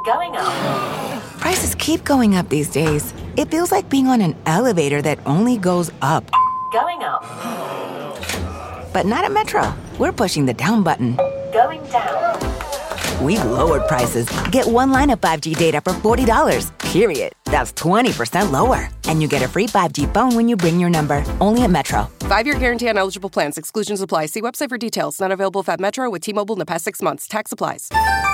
Going up. Prices keep going up these days. It feels like being on an elevator that only goes up. Going up. But not at Metro. We're pushing the down button. Going down. We've lowered prices. Get one line of 5G data for $40, period. That's 20% lower. And you get a free 5G phone when you bring your number. Only at Metro. 5-year guarantee on eligible plans. Exclusions apply. See website for details. Not available at Metro with T-Mobile in the past 6 months. Tax applies.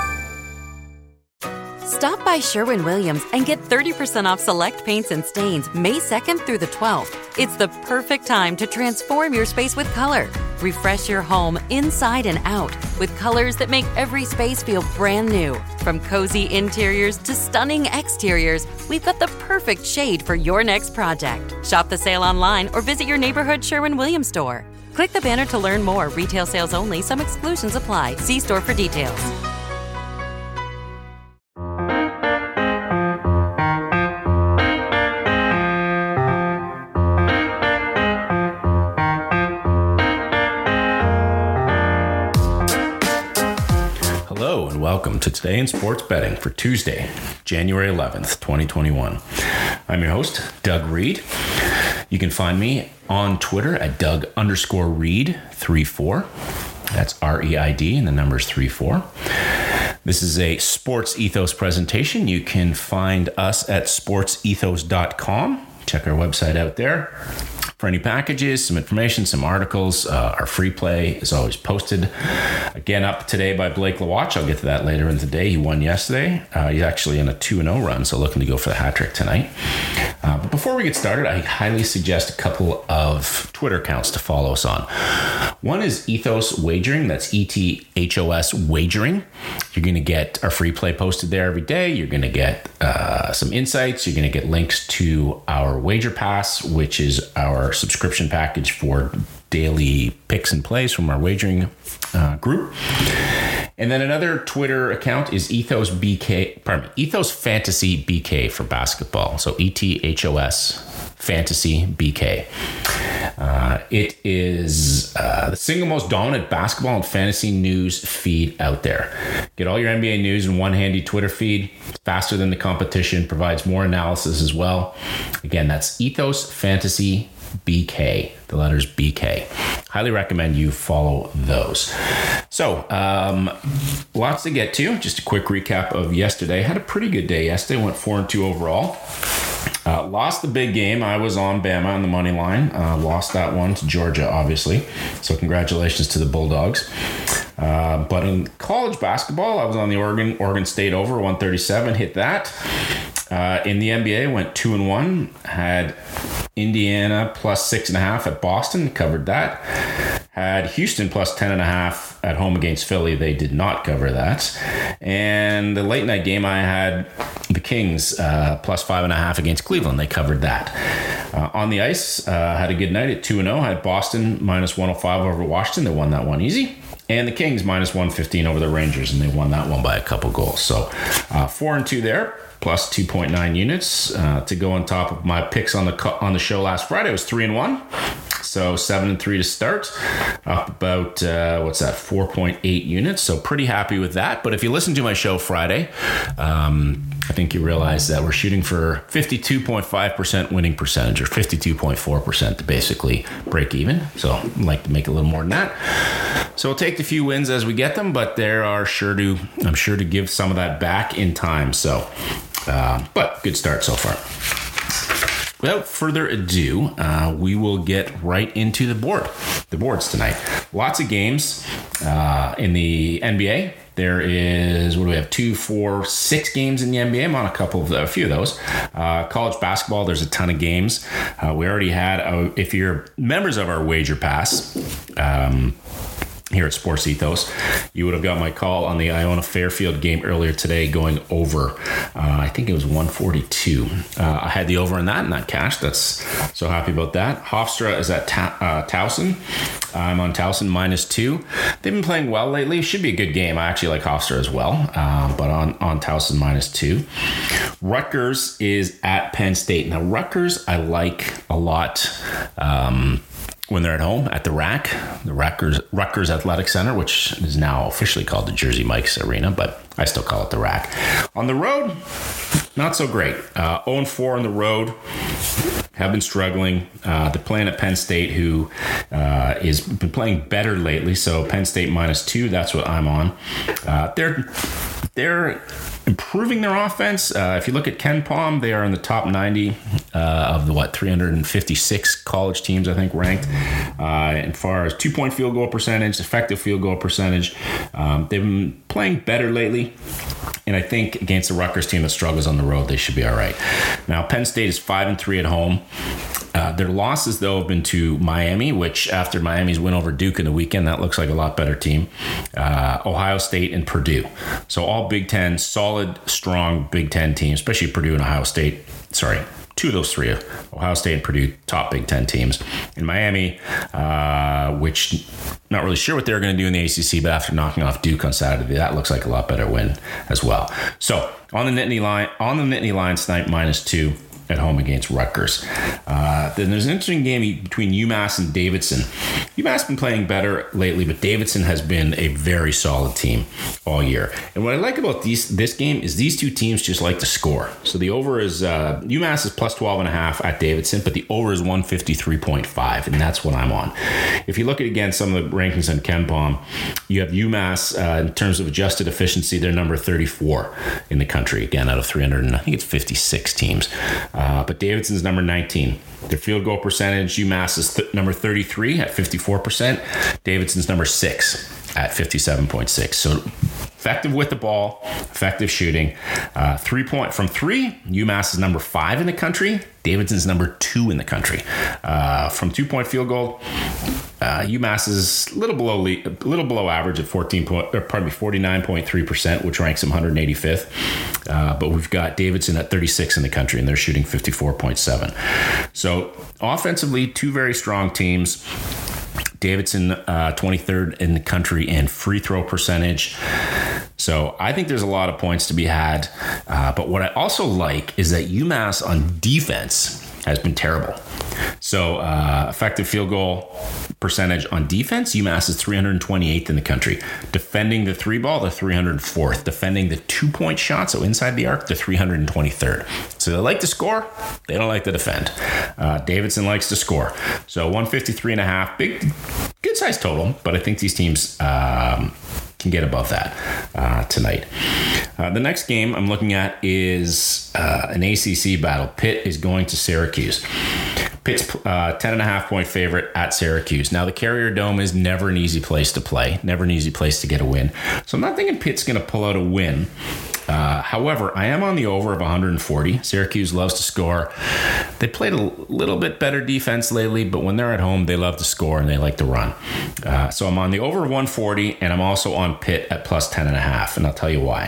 Stop by Sherwin-Williams and get 30% off select paints and stains May 2nd through the 12th. It's the perfect time to transform your space with color. Refresh your home inside and out with colors that make every space feel brand new. From cozy interiors to stunning exteriors, we've got the perfect shade for your next project. Shop the sale online or visit your neighborhood Sherwin-Williams store. Click the banner to learn more. Retail sales only. Some exclusions apply. See store for details. Hello and welcome to Today in Sports Betting for Tuesday, January 11th, 2021. I'm your host, Doug Reed. You can find me on Twitter at Doug_Reed34. That's R-E-I-D and the number's 34. This is a Sports Ethos presentation. You can find us at sportsethos.com. Check our website out there for any packages, some information, some articles. Our free play is always posted. Again, up today by Blake LaWatch. I'll get to that later in the day. He won yesterday. He's actually in a 2-0 run, so looking to go for the hat trick tonight. But before we get started, I highly suggest a couple of Twitter accounts to follow us on. One is Ethos Wagering. That's ETHOS Wagering. You're going to get our free play posted there every day. You're going to get some insights. You're going to get links to our Wager Pass, which is our subscription package for daily picks and plays from our wagering group. And then another Twitter account is Ethos Fantasy BK for basketball. So ETHOS Fantasy BK. It is the single most dominant basketball and fantasy news feed out there. Get all your NBA news in one handy Twitter feed. It's faster than the competition, provides more analysis as well. Again, that's Ethos Fantasy BK, the letters BK. Highly recommend you follow those. So, lots to get to. Just a quick recap of yesterday. Had a pretty good day yesterday. Went 4-2 overall. Lost the big game. I was on Bama on the money line. Lost that one to Georgia, obviously. So congratulations to the Bulldogs. But in college basketball, I was on the Oregon State over 137. Hit that. In the NBA, went 2-1. Had Indiana plus 6.5 at Boston. Covered that. Had Houston plus 10.5 at home against Philly. They did not cover that. And the late night game, I had the Kings plus 5.5 against Cleveland. They covered that. On the ice, had a good night at 2-0. Had Boston minus 105 over Washington. They won that one easy. And the Kings minus 115 over the Rangers, and they won that one by a couple goals. So 4-2 there, plus 2.9 units. To go on top of my picks on the show last Friday, it was 3-1. So 7-3 to start, up about 4.8 units. So pretty happy with that. But if you listen to my show Friday, I think you realize that we're shooting for 52.5% winning percentage, or 52.4% to basically break even. So I'd like to make a little more than that. So we'll take the few wins as we get them, but I'm sure to give some of that back in time. So, but good start so far. Without further ado, we will get right into the boards tonight. Lots of games in the NBA. There is, 2, 4, 6 games in the NBA. I'm on a few of those. College basketball, there's a ton of games. We already had, if you're members of our Wager Pass, here at Sports Ethos, you would have got my call on the Iona Fairfield game earlier today going over. I think it was 142. I had the over in that, and that cashed. That's so happy about that. Hofstra is at Towson. I'm on Towson -2. They've been playing well lately. Should be a good game. I actually like Hofstra as well, but on Towson -2. Rutgers is at Penn State. Now, Rutgers I like a lot. when they're at home at the RAC, the Rutgers Athletic Center, which is now officially called the Jersey Mike's Arena, but I still call it the RAC. On the road, not so great. 0-4 on the road. Have been struggling. They're playing at Penn State, who is been playing better lately. So Penn State -2. That's what I'm on. They're improving their offense. If you look at KenPom, they are in the top 90 of the 356 college teams, I think, ranked. As far as 2-point field goal percentage, effective field goal percentage, they've been playing better lately. And I think against the Rutgers team that struggles on the road, they should be all right. Now, Penn State is 5-3 at home. Their losses, though, have been to Miami, which after Miami's win over Duke in the weekend, that looks like a lot better team. Ohio State and Purdue. So all Big Ten, solid, strong Big Ten teams, especially Purdue and Ohio State. Sorry, two of those three, Ohio State and Purdue, top Big Ten teams. In Miami, which not really sure what they're going to do in the ACC, but after knocking off Duke on Saturday, that looks like a lot better win as well. So on the Nittany line tonight, -2. At home against Rutgers. Then there's an interesting game between UMass and Davidson. UMass has been playing better lately, but Davidson has been a very solid team all year. And what I like about this game is these two teams just like to score. So the over is, UMass is +12.5 at Davidson, but the over is 153.5, and that's what I'm on. If you look at, again, some of the rankings on KenPom, you have UMass, in terms of adjusted efficiency, they're number 34 in the country, again, out of 300, I think it's 56 teams. But Davidson's number 19. Their field goal percentage, UMass is number 33 at 54%. Davidson's number 6 at 57.6. So effective with the ball, effective shooting. 3-point from 3, UMass is number 5 in the country. Davidson's number 2 in the country. From 2-point field goal, UMass is a little below average at 49.3%, which ranks them 185th. But we've got Davidson at 36 in the country, and they're shooting 54.7. So offensively, two very strong teams. Davidson 23rd in the country in free throw percentage. So I think there's a lot of points to be had. But what I also like is that UMass on defense has been terrible. So effective field goal percentage on defense, UMass is 328th in the country. Defending the 3-ball, they're 304th. Defending the 2-point shot, so inside the arc, they're 323rd. So they like to score, they don't like to defend. Davidson likes to score. So 153.5, good size total, but I think these teams can get above that tonight. The next game I'm looking at is an ACC battle. Pitt is going to Syracuse. Pitt's 10.5-point favorite at Syracuse. Now, the Carrier Dome is never an easy place to play, never an easy place to get a win. So I'm not thinking Pitt's going to pull out a win. However, I am on the over of 140. Syracuse loves to score. They played a little bit better defense lately, but when they're at home, they love to score and they like to run. So I'm on the over of 140, and I'm also on Pitt at +10.5, and I'll tell you why.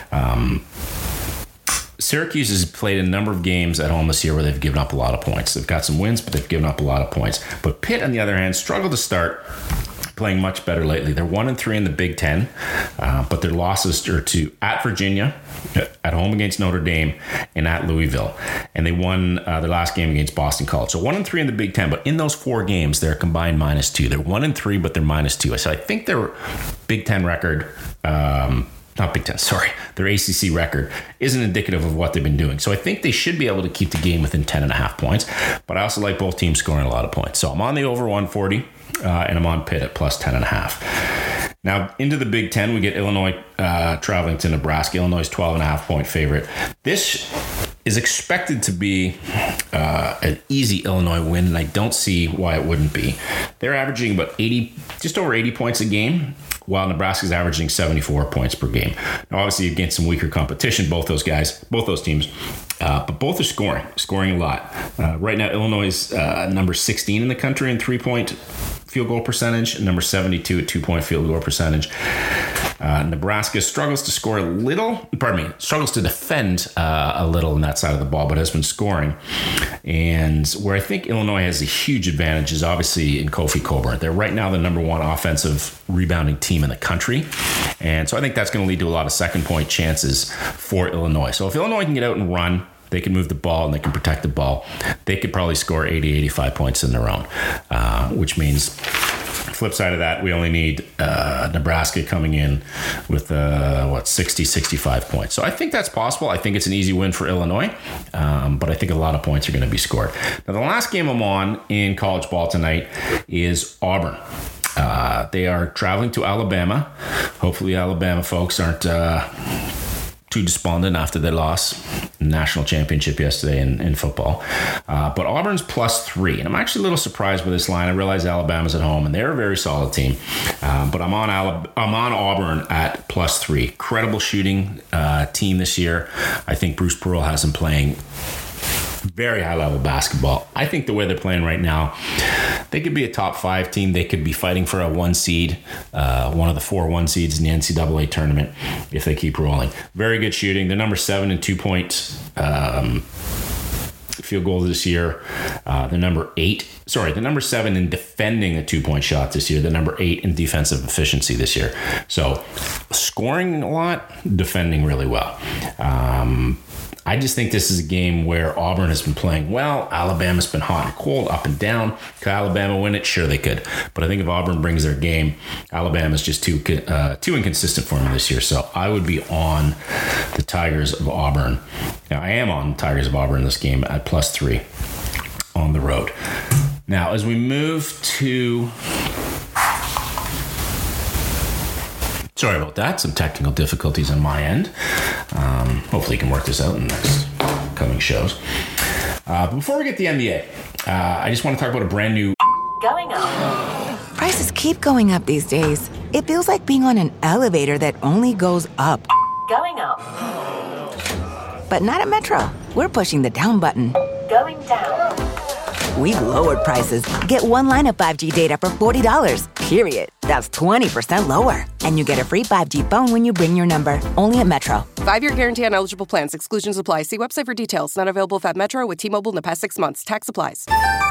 Syracuse has played a number of games at home this year where they've given up a lot of points. They've got some wins, but they've given up a lot of points. But Pitt, on the other hand, struggled to start, playing much better lately. They're 1-3 in the Big Ten, but their losses are to at Virginia, at home against Notre Dame, and at Louisville. And they won their last game against Boston College. So 1-3 in the Big Ten, but in those 4 games, they're combined -2. They're 1-3, but they're -2. So I think their Big Ten record, not Big Ten, sorry, their ACC record isn't indicative of what they've been doing. So I think they should be able to keep the game within 10.5 points. But I also like both teams scoring a lot of points. So I'm on the over 140, and I'm on Pitt at +10.5. Now, into the Big Ten, we get Illinois traveling to Nebraska. Illinois is 12.5-point favorite. This is expected to be an easy Illinois win, and I don't see why it wouldn't be. They're averaging about just over 80 points a game, while Nebraska's averaging 74 points per game. Now, obviously, against some weaker competition, both those teams, but both are scoring a lot. Right now, Illinois is number 16 in the country in 3-point field goal percentage, number 72 at 2-point field goal percentage. Nebraska struggles to defend a little on that side of the ball, but has been scoring. And where I think Illinois has a huge advantage is obviously in Kofi Cockburn. They're right now the number 1 offensive rebounding team in the country. And so I think that's going to lead to a lot of second point chances for Illinois. So if Illinois can get out and run, They can move the ball and they can protect the ball. They could probably score 80, 85 points in their own, which means flip side of that, we only need Nebraska coming in with 60, 65 points. So I think that's possible. I think it's an easy win for Illinois, but I think a lot of points are going to be scored. Now, the last game I'm on in college ball tonight is Auburn. They are traveling to Alabama. Hopefully Alabama folks aren't too despondent after their loss in the national championship yesterday in football. But Auburn's +3, and I'm actually a little surprised with this line. I realize Alabama's at home, and they're a very solid team. But I'm on Auburn at +3. Credible shooting team this year. I think Bruce Pearl has them playing very high level basketball. I think the way they're playing right now, they could be a top 5 team. They could be fighting for a 1 seed, one of the 4 1 seeds in the NCAA tournament if they keep rolling. Very good shooting. They're number 7 in 2-point field goals this year. They're number 7 in defending a 2-point shot this year. They're number 8 in defensive efficiency this year. So scoring a lot, defending really well. I just think this is a game where Auburn has been playing well. Alabama's been hot and cold, up and down. Could Alabama win it? Sure they could. But I think if Auburn brings their game, Alabama's just too inconsistent for them this year. So I would be on the Tigers of Auburn. Now, I am on the Tigers of Auburn in this game at +3 on the road. Now, as we move to... Sorry about that. Some technical difficulties on my end. Hopefully you can work this out in the next coming shows. But before we get to the NBA, I just want to talk about a brand new... Going up. Prices keep going up these days. It feels like being on an elevator that only goes up. Going up. But not at Metro. We're pushing the down button. Going down. We've lowered prices. Get one line of 5G data for $40, period. That's 20% lower. And you get a free 5G phone when you bring your number. Only at Metro. 5-year guarantee on eligible plans. Exclusions apply. See website for details. Not available at Metro with T-Mobile in the past 6 months. Tax applies.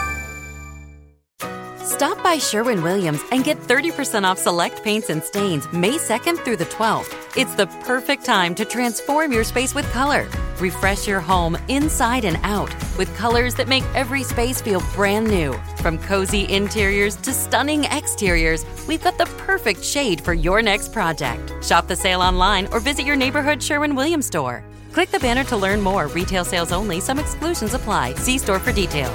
Stop by Sherwin-Williams and get 30% off select paints and stains May 2nd through the 12th. It's the perfect time to transform your space with color. Refresh your home inside and out with colors that make every space feel brand new. From cozy interiors to stunning exteriors, we've got the perfect shade for your next project. Shop the sale online or visit your neighborhood Sherwin-Williams store. Click the banner to learn more. Retail sales only. Some exclusions apply. See store for details.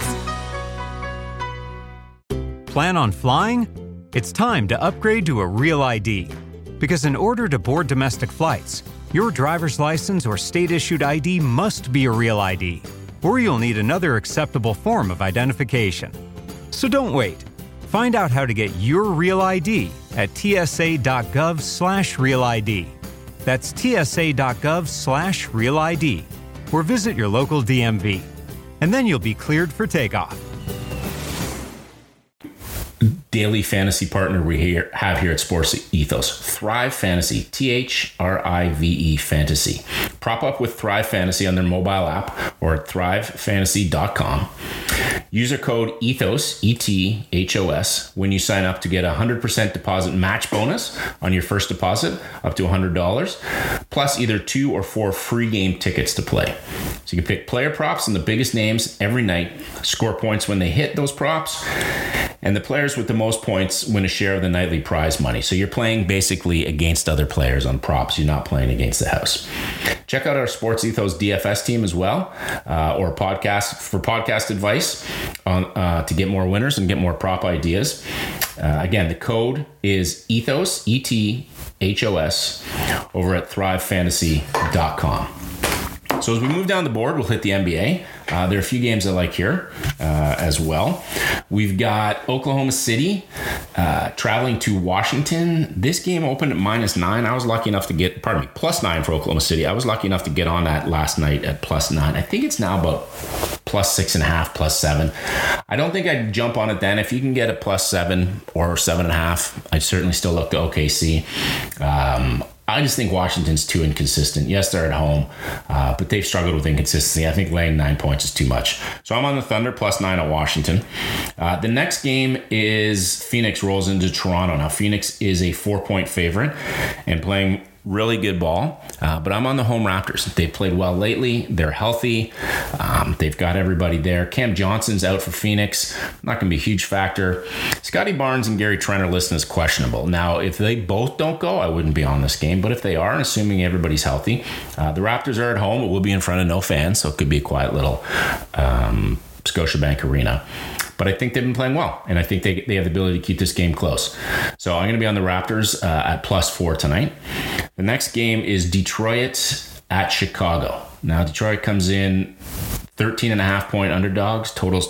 Plan on flying? It's time to upgrade to a Real ID. Because in order to board domestic flights, your driver's license or state-issued ID must be a Real ID, or you'll need another acceptable form of identification. So don't wait. Find out how to get your Real ID at tsa.gov/Real ID. That's tsa.gov/Real ID, or visit your local DMV. And then you'll be cleared for takeoff. Daily fantasy partner we have here at Sports Ethos, Thrive Fantasy, THRIVE Fantasy. Prop up with Thrive Fantasy on their mobile app or at thrivefantasy.com. User code ETHOS, ETHOS, when you sign up to get a 100% deposit match bonus on your first deposit up to $100, plus either 2 or 4 free game tickets to play. So you can pick player props and the biggest names every night, score points when they hit those props, and the players with the most points win a share of the nightly prize money. So you're playing basically against other players on props. You're not playing against the house. Check out our Sports Ethos DFS team as well, or podcast advice to get more winners and get more prop ideas. Again, the code is ETHOS, ETHOS, over at thrivefantasy.com. So as we move down the board, we'll hit the NBA. There are a few games I like here as well. We've got Oklahoma City traveling to Washington. This game opened at -9. I was lucky enough to get, +9 for Oklahoma City. I was lucky enough to get on that last night at +9. I think it's now about +6.5, +7. I don't think I'd jump on it then. If you can get a +7 or 7.5, I'd certainly still look to OKC. I just think Washington's too inconsistent. Yes, they're at home, but they've struggled with inconsistency. I think laying 9 points is too much. So I'm on the Thunder +9 at Washington. The next game is Phoenix rolls into Toronto. Now, Phoenix is a 4-point favorite and playing really good ball, but I'm on the home Raptors. They've played well lately. They're healthy. They've got everybody there. Cam Johnson's out for Phoenix. Not going to be a huge factor. Scotty Barnes and Gary Trent are listed as questionable. Now, if they both don't go, I wouldn't be on this game, but if they are, assuming everybody's healthy, the Raptors are at home. It will be in front of no fans, so it could be a quiet little Scotiabank Arena. But I think they've been playing well, and I think they have the ability to keep this game close. So I'm going to be on the Raptors at +4 tonight. The next game is Detroit at Chicago. Now, Detroit comes in 13.5-point underdogs, totals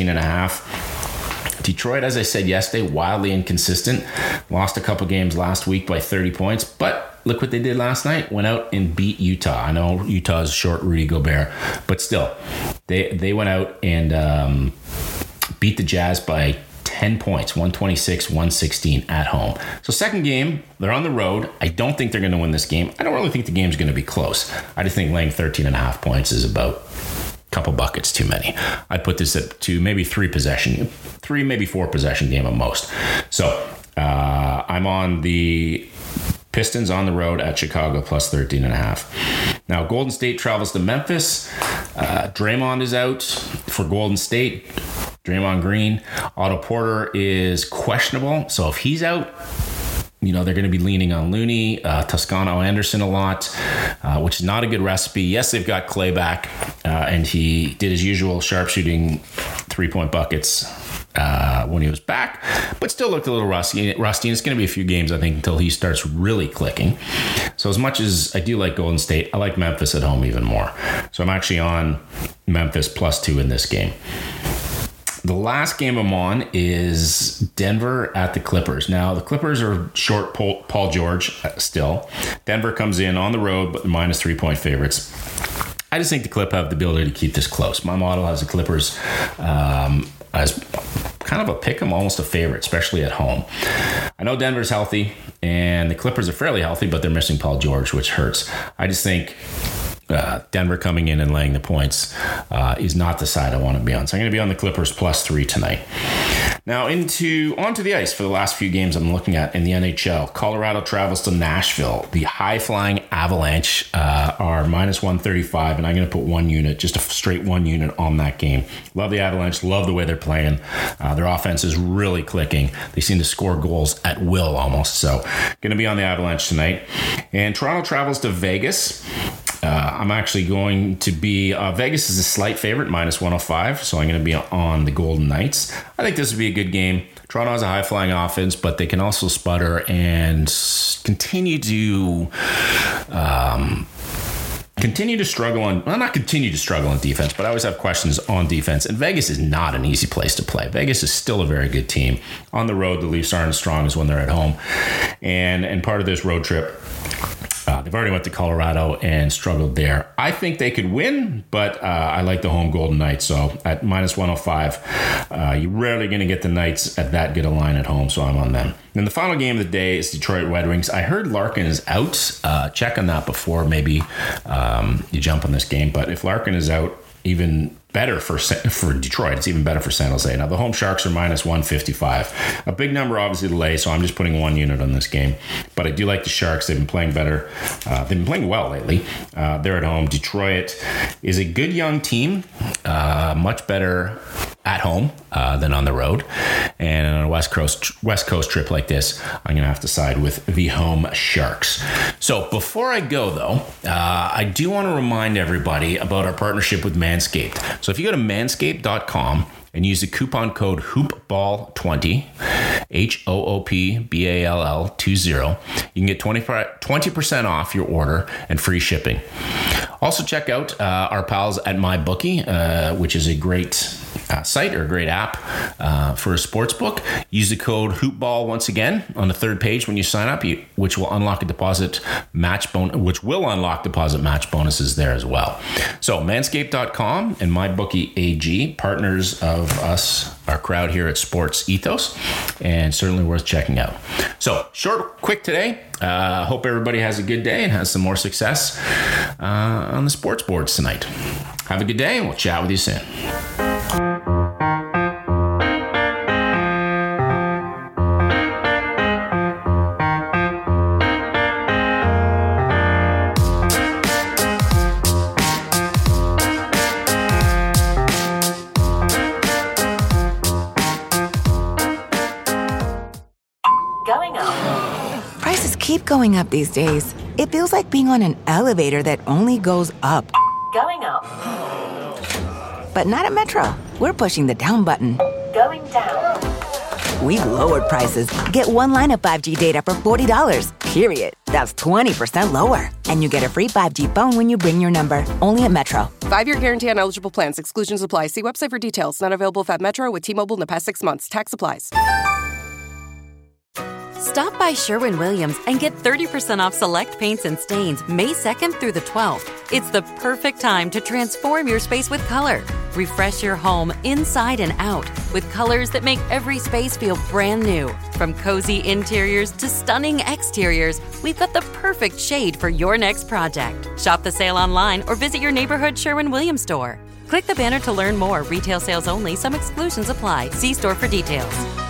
219.5. Detroit, as I said yesterday, wildly inconsistent. Lost a couple games last week by 30 points, but look what they did last night. Went out and beat Utah. I know Utah's short Rudy Gobert, but still, they went out and beat the Jazz by 10 points, 126-116 at home. So second game, they're on the road. I don't think they're going to win this game. I don't really think the game's going to be close. I just think laying 13.5 points is about a couple buckets too many. I'd put this up to maybe 3, maybe 4 possession game at most. So I'm on the Pistons on the road at Chicago +13.5. Now, Golden State travels to Memphis. Draymond is out for Golden State. Draymond Green. Otto Porter is questionable. So if he's out, they're going to be leaning on Looney, Toscano Anderson a lot, which is not a good recipe. Yes, they've got Clay back, and he did his usual sharpshooting 3-point buckets when he was back, but still looked a little rusty. And it's going to be a few games, I think, until he starts really clicking. So as much as I do like Golden State, I like Memphis at home even more. So I'm actually on Memphis +2 in this game. The last game I'm on is Denver at the Clippers. Now, the Clippers are short Paul George still. Denver comes in on the road, but -3-point favorites. I just think the Clip have the ability to keep this close. My model has the Clippers as kind of a pick 'em, almost a favorite, especially at home. I know Denver's healthy, and the Clippers are fairly healthy, but they're missing Paul George, which hurts. I just think Denver coming in and laying the points is not the side I want to be on. So I'm going to be on the Clippers +3 tonight. Now onto the ice for the last few games I'm looking at in the NHL. Colorado travels to Nashville. The high-flying Avalanche are -135, and I'm going to put 1 unit, just a straight 1 unit on that game. Love the Avalanche. Love the way they're playing. Their offense is really clicking. They seem to score goals at will almost. So going to be on the Avalanche tonight. And Toronto travels to Vegas. I'm actually going to be Vegas is a slight favorite, -105, so I'm going to be on the Golden Knights. I think this would be a good game. Toronto has a high-flying offense, but they can also sputter and continue to struggle on defense, but I always have questions on defense. And Vegas is not an easy place to play. Vegas is still a very good team. On the road, the Leafs aren't as strong as when they're at home. And part of this road trip, they've already went to Colorado and struggled there. I think they could win, but I like the home Golden Knights. So at -105, you're rarely going to get the Knights at that good a line at home, so I'm on them. Then the final game of the day is Detroit Red Wings. I heard Larkin is out. Check on that before maybe you jump on this game. But if Larkin is out, even better for Detroit. It's even better for San Jose. Now, the home Sharks are -155. A big number, obviously, to lay, so I'm just putting 1 unit on this game. But I do like the Sharks. They've been playing better. They've been playing well lately. They're at home. Detroit is a good young team, much better at home than on the road. And on a West Coast trip like this, I'm going to have to side with the home Sharks. So before I go, though, I do want to remind everybody about our partnership with Manscaped. So if you go to manscaped.com and use the coupon code HOOPBALL20, HOOPBALL20, you can get 20% off your order and free shipping. Also check out our pals at MyBookie, which is a great site or a great app for a sports book. Use the code HOOPBALL once again on the third page when you sign up, which will unlock deposit match bonuses there as well. So manscaped.com and MyBookie AG, partners of us, our crowd here at Sports Ethos, and certainly worth checking out. So short, quick today. Hope everybody has a good day and has some more success on the sports boards tonight. Have a good day, and we'll chat with you soon. keep going up these days. It feels like being on an elevator that only goes up. Going up. But not at Metro. We're pushing the down button. Going down. We've lowered prices. Get one line of 5G data for $40, period. That's 20% lower. And you get a free 5G phone when you bring your number. Only at Metro. 5-year guarantee on eligible plans. Exclusions apply. See website for details. Not available at Metro with T-Mobile in the past 6 months. Tax applies. Stop by Sherwin-Williams and get 30% off select paints and stains May 2nd through the 12th. It's the perfect time to transform your space with color. Refresh your home inside and out with colors that make every space feel brand new. From cozy interiors to stunning exteriors, we've got the perfect shade for your next project. Shop the sale online or visit your neighborhood Sherwin-Williams store. Click the banner to learn more. Retail sales only. Some exclusions apply. See store for details.